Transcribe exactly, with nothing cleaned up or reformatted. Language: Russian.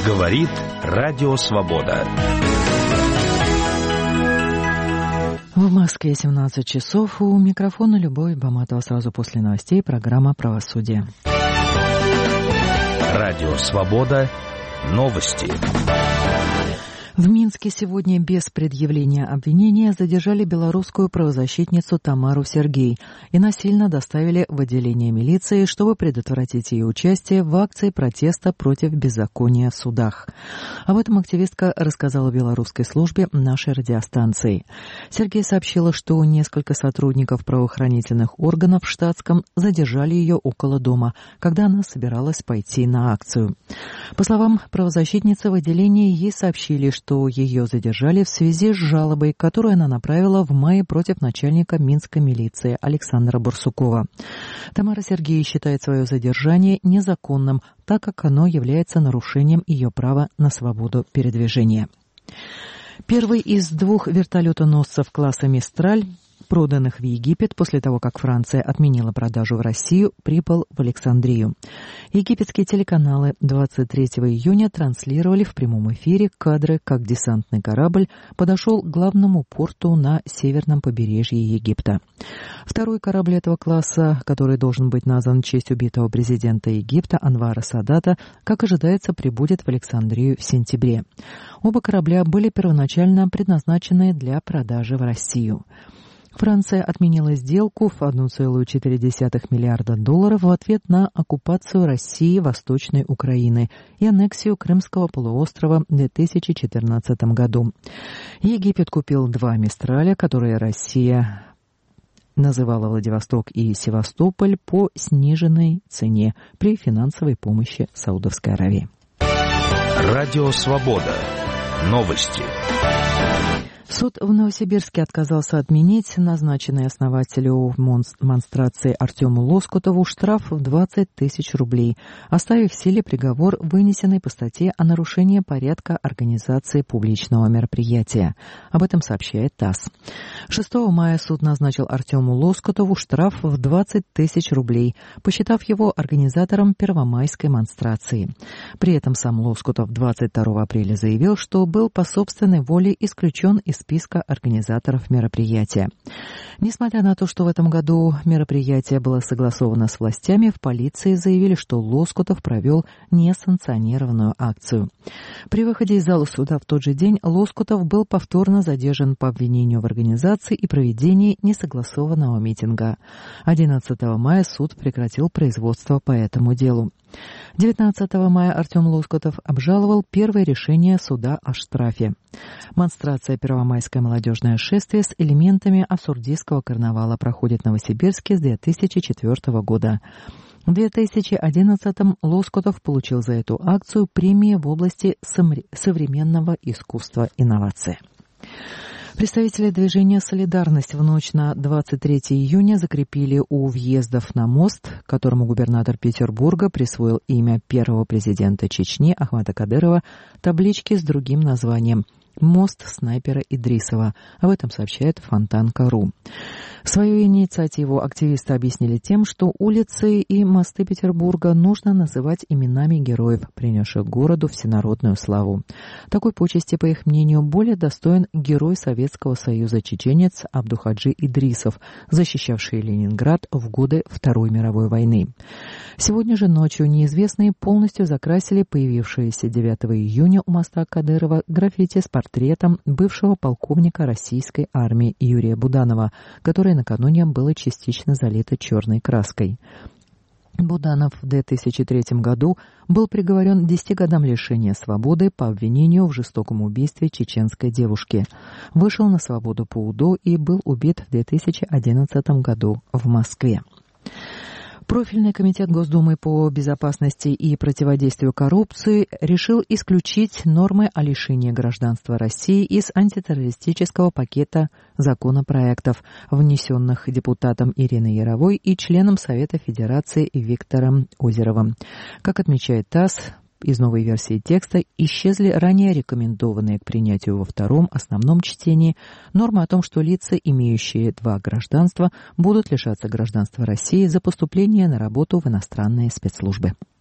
Говорит Радио Свобода. В Москве семнадцать часов. У микрофона Любовь Баматова. Сразу после новостей программа «Правосудие». Радио Свобода. Новости. В Минске сегодня без предъявления обвинения задержали белорусскую правозащитницу Тамару Сергей и насильно доставили в отделение милиции, чтобы предотвратить ее участие в акции протеста против беззакония в судах. Об этом активистка рассказала белорусской службе нашей радиостанции. Сергей сообщила, что несколько сотрудников правоохранительных органов в штатском задержали ее около дома, когда она собиралась пойти на акцию. По словам правозащитницы, в отделении ей сообщили, что что ее задержали в связи с жалобой, которую она направила в мае против начальника Минской милиции Александра Барсукова. Тамара Сергей считает свое задержание незаконным, так как оно является нарушением ее права на свободу передвижения. Первый из двух вертолетоносцев класса «Мистраль», проданных в Египет после того, как Франция отменила продажу в Россию, прибыл в Александрию. Египетские телеканалы двадцать третьего июня транслировали в прямом эфире кадры, как десантный корабль подошел к главному порту на северном побережье Египта. Второй корабль этого класса, который должен быть назван в честь убитого президента Египта Анвара Садата, как ожидается, прибудет в Александрию в сентябре. Оба корабля были первоначально предназначены для продажи в Россию. Франция отменила сделку в один целых четыре десятых миллиарда долларов в ответ на оккупацию России Восточной Украины и аннексию Крымского полуострова в две тысячи четырнадцатом году. Египет купил два «Мистраля», которые Россия называла Владивосток и Севастополь, по сниженной цене при финансовой помощи Саудовской Аравии. Радио Свобода. Новости. Суд в Новосибирске отказался отменить назначенный основателю монстрации Артему Лоскутову штраф в двадцать тысяч рублей, оставив в силе приговор, вынесенный по статье о нарушении порядка организации публичного мероприятия. Об этом сообщает ТАСС. шестого мая суд назначил Артему Лоскутову штраф в двадцать тысяч рублей, посчитав его организатором первомайской монстрации. При этом сам Лоскутов двадцать второго апреля заявил, что был по собственной воле исключен из списка организаторов мероприятия. Несмотря на то, что в этом году мероприятие было согласовано с властями, в полиции заявили, что Лоскутов провел несанкционированную акцию. При выходе из зала суда в тот же день Лоскутов был повторно задержан по обвинению в организации и проведении несогласованного митинга. одиннадцатого мая суд прекратил производство по этому делу. девятнадцатого мая Артем Лоскутов обжаловал первое решение суда о штрафе. Монстрация «Первомайское молодежное шествие» с элементами абсурдистского карнавала проходит в Новосибирске с две тысячи четвёртого года. В две тысячи одиннадцатом Лоскутов получил за эту акцию премию в области современного искусства инновации. Представители движения «Солидарность» в ночь на двадцать третьего июня закрепили у въездов на мост, которому губернатор Петербурга присвоил имя первого президента Чечни Ахмата Кадырова, таблички с другим названием «Мост снайпера Идрисова». Об этом сообщает Фонтанка точка ру. Свою инициативу активисты объяснили тем, что улицы и мосты Петербурга нужно называть именами героев, принесших городу всенародную славу. Такой почести, по их мнению, более достоин герой Советского Союза чеченец Абдухаджи Идрисов, защищавший Ленинград в годы Второй мировой войны. Сегодня же ночью неизвестные полностью закрасили появившееся девятого июня у моста Кадырова граффити с портретом бывшего полковника российской армии Юрия Буданова, которое накануне было частично залито черной краской. Буданов в две тысячи третьем году был приговорен к десяти годам лишения свободы по обвинению в жестоком убийстве чеченской девушки. Вышел на свободу по УДО и был убит в две тысячи одиннадцатом году в Москве. Профильный комитет Госдумы по безопасности и противодействию коррупции решил исключить нормы о лишении гражданства России из антитеррористического пакета законопроектов, внесенных депутатом Ириной Яровой и членом Совета Федерации Виктором Озеровым. Как отмечает ТАСС, из новой версии текста исчезли ранее рекомендованные к принятию во втором основном чтении нормы о том, что лица, имеющие два гражданства, будут лишаться гражданства России за поступление на работу в иностранные спецслужбы.